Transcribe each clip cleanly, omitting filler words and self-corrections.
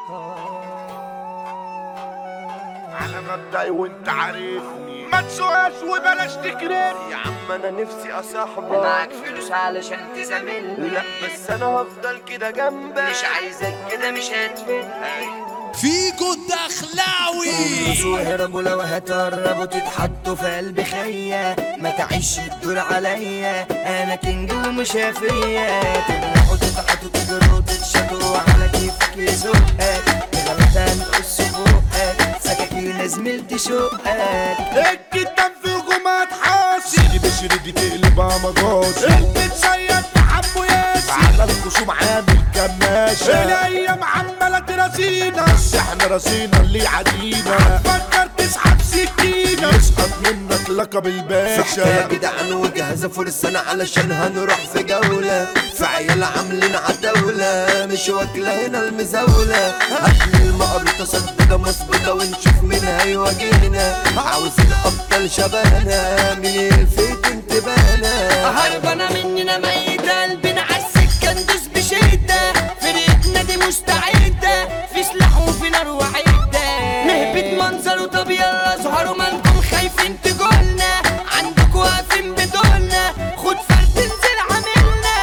على مبدأي وانت عارفني، ما تسوقش وبلاش تكرهني. يا عم انا نفسي اصاحبك، معاك فلوس علشان تزاملني، لا بس انا هفضل كده جنبك، مش عايزك كده مش هتفيدني. فيجو الدخلاوي وهربوا لو هتقربوا تتحطوا في قلبي خيا، ما تعيش الدور عليا، انا كينج ومش هفيا. تروحوا تتعطوا تجروا تتشطوا على كيفك يسوقك، غلط هنقص فوقك سكاكين زميلتي شوقك. الكتاب في هجومات حاس سيدي بشري دي تقلبها مجاز، المتصيد حبه ياسي على الخصوم عامل كماشة. الايام عمالة تراسينا بس احنا راسينا اللي يعدينا، هتفكر تسحب سكينة يسقط منك لقب الباشا. يا جدعان وجهز فرصنا علشان هنروح في جولة، في عيال عاملين عتاولة مش واكلة هنا المزاولة. هاتلي المقرطة صدقة مظبوطة ونشوف مين هيواجهنا، عاوزين أبطال شبهنا مين يلفت انتباهنا. هربانة مننا ميتة قلبنا عالسكة ندوس بشدة، فرقتنا دي مستعدة في سلاح وفي نار وعدة، نهبط منظر طب يلا اظهروا ما انتم خايفين تجولنا، عندكوا واقفين بدولنا خد فرد انزل عاملنا.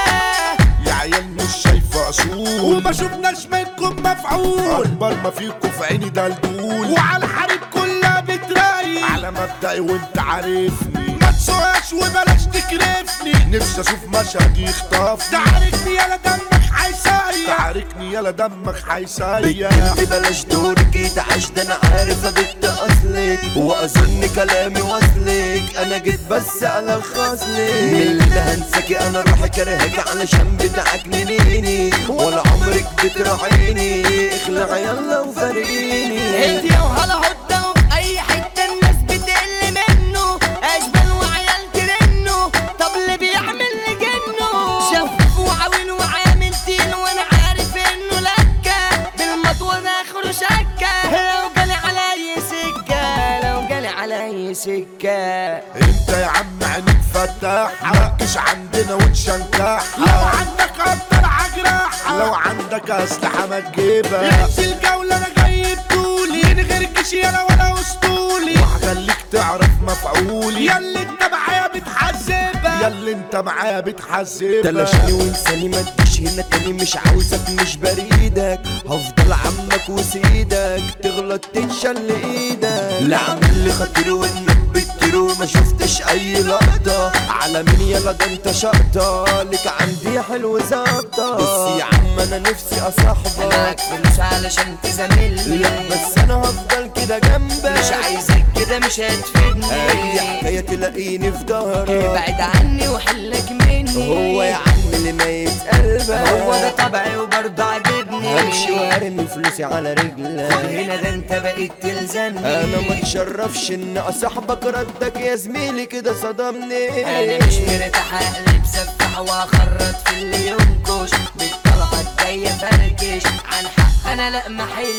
يا عيال مش شايفة أصول وما شفناش منكم مفعول، أكبر ما فيكم في عيني ده الدول، وعلى الحريم كلها بترايق. على مبدأي وانت عارفني، ما تسوقش وبلاش تكرفني، نفسي أشوف مشهد يخطفني. تعاركني يالا دمك حيسايق، تعاركني يالا دمك حيسايق. بنت بلاش دورك يتعش ده انا عارفة بنت اصلك، واظن كلامي وصلك انا جيت بس على الخاصلك. من اللي هنساكي انا روحي كرهك علشان بتعجنيني، ولا عمرك بتراعيني، اخلع يلا وفارقيني. انت يا وهلا هدى وفي اي حتة الناس بتقل منه، اشبال وعيال ترنه طب اللي بيعمل لجنه، شفاف وعاون وعامل تين وانا عارف انه لكة بالمطوة اخره شكة. لو جالي على اي سكة، لو جالي على اي سكة. انت يا عم عينيك فتاح، ركز عندنا وتشنكح، لو عندك ابطال عجراح، لو عندك اسلحة ما تجيبها. نفس الجولة انا جاي بطولي، من غير جيش يالا ولا اسطولي، وهخليك تعرف مفعولي. ياللي انت معايا بتحذبها، ياللي انت معايا بتحذبها. تلاشني وانساني ما تجيش هنا تاني، مش عاوزك مش بريدك، هفضل عمك وسيدك تغلط تنشل ايدك. لا عامل لي خاطر وانك بتطير ما شفتش اي لقطة، على مين يلا ده انت شقطة لك عندي حلو زقطة. بص يا عم انا نفسي اصاحبك، معاك فلوس علشان تزاملني، لا بس انا هفضل كده جنبك، مش عايزك كده مش هتفيدني. اي حكاية تلاقيني في ظهرك، ابعد عني وحلك مني. هو يا عم اللي ميت قلبك، هو ده طبعي وبرضه عاجبني، همشي وارمي فلوسي على رجلك. هنا ده انت بقيت تلزمني، انا ما اتشرفش ان اصاحبك ردك يا زميلي كده صدمني. انا مش مرتاح اقلب سفاح واخرط في اللي ينكش، بالطلقه الجايه فركش عن حق انا لا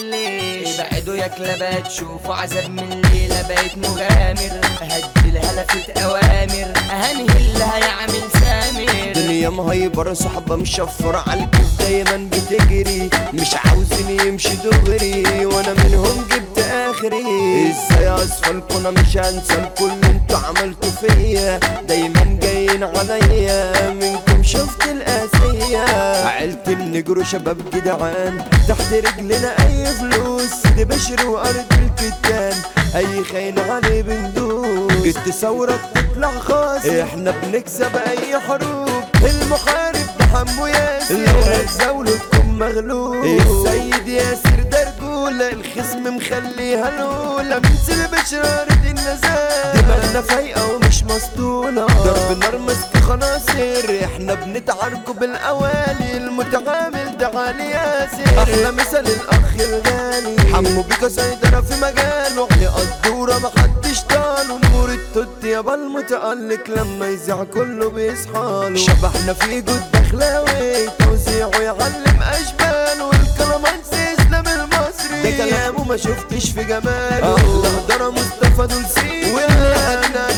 محلش. ابعدوا يا كلابات شوفوا عذاب من الليله بقيت مغامر، هدي لهلفة اوامر هنهي اللي هيعمل سامر. دنيا مهيبرة صحبة مشفرة عالكيف دايما بتجري، مش عاوزين يمشي دغري وانا منهم جبت اخري. ازاي اصفلكوا انا مش هنسى الكل انتوا عملتوا فيا، دايما جايين عليا منكم شفت القاسية. عيلة النجرو شباب جدعان تحت رجلنا اي فلوس، دي بشر وارض الكتان اي خاين عليه بندوس. جيت ثورة تطلع خاص احنا بنكسب اي حروب، المحارب ده حمو ياسر لو هتزاوله تكون مغلوب. السيد ياسر ده رجولة الخصم مخليها الاولى، مثل بشرار دي النزال دماغنا فايقة ومش مسطولة، ضرب نار مسك خناصر احنا بنتعاركوا بالاوالي، المتعامل ده علي ياسر احلى مثل الاخ الغالي، حمو بيكا سيطرة في مجاله الدورة محدش طاله، نور التوت يابا المتألق لما يزيع كله بيصحاله. شبحنا في جود دخلاوي توزيعه يعلم اشبال، والكلامانسي اسلام المصري ده كلامه ما شفتش في جماله، اهدر مصطفى دول سيد واللي